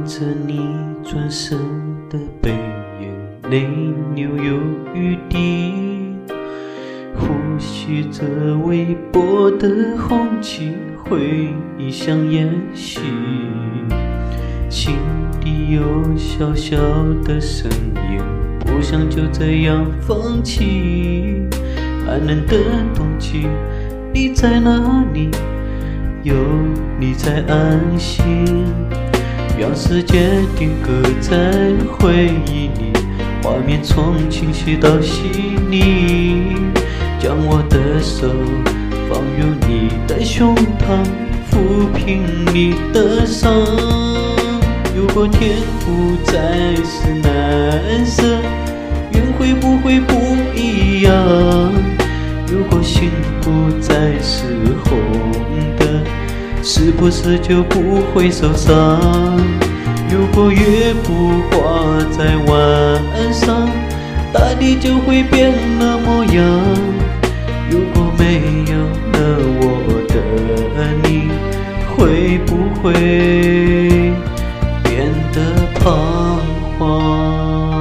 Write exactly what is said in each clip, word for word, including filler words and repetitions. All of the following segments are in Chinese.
着你转身的背影，泪流有雨滴，呼吸着微薄的空气，回忆像演戏，心底有小小的声音，不想就这样放弃。寒冷的冬季，你在哪里？有你在安心，让世界定格在回忆里，画面从清晰到细腻，将我的手放入你的胸膛，抚平你的伤。如果天不再是蓝色，云会不会不一样？如果心不再是红的，是不是就不会受伤？如果月不挂在晚上，大地就会变了模样。如果没有了我的你，会不会变得彷徨？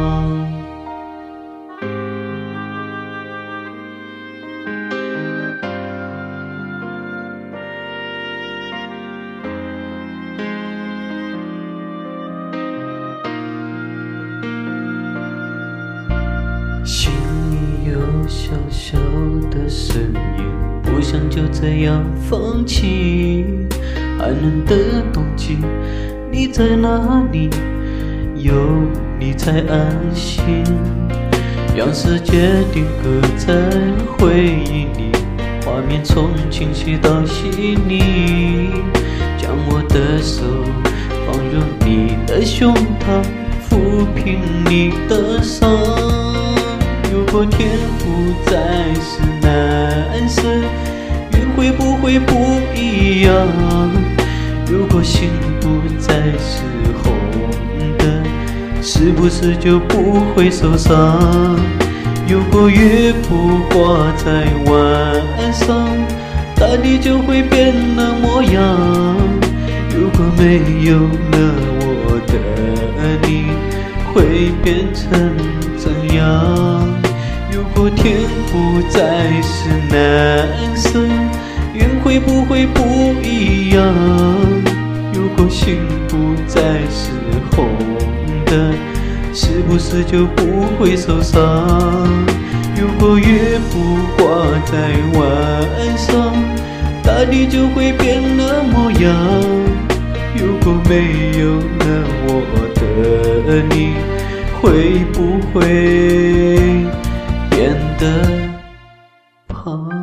心里有小小的声音，不想就这样放弃。寒冷的冬季，你在哪里？有你才安心，让世界定格在回忆里，画面从清晰到细腻，将我的手放入你的胸膛，抚平你的伤。如果天不再是蓝色，云会不会不一样？如果心不再是红的，是不是就不会受伤？如果月不挂在晚上，大地就会变了模样。如果没有了我的你，会变成怎样？如果天不再是蓝色，云会不会不一样？如果心不再是红的，是不是就不会受伤？如果月不挂在晚上，大地就会变了模样。如果没有了我的你，会不会变得彷徨？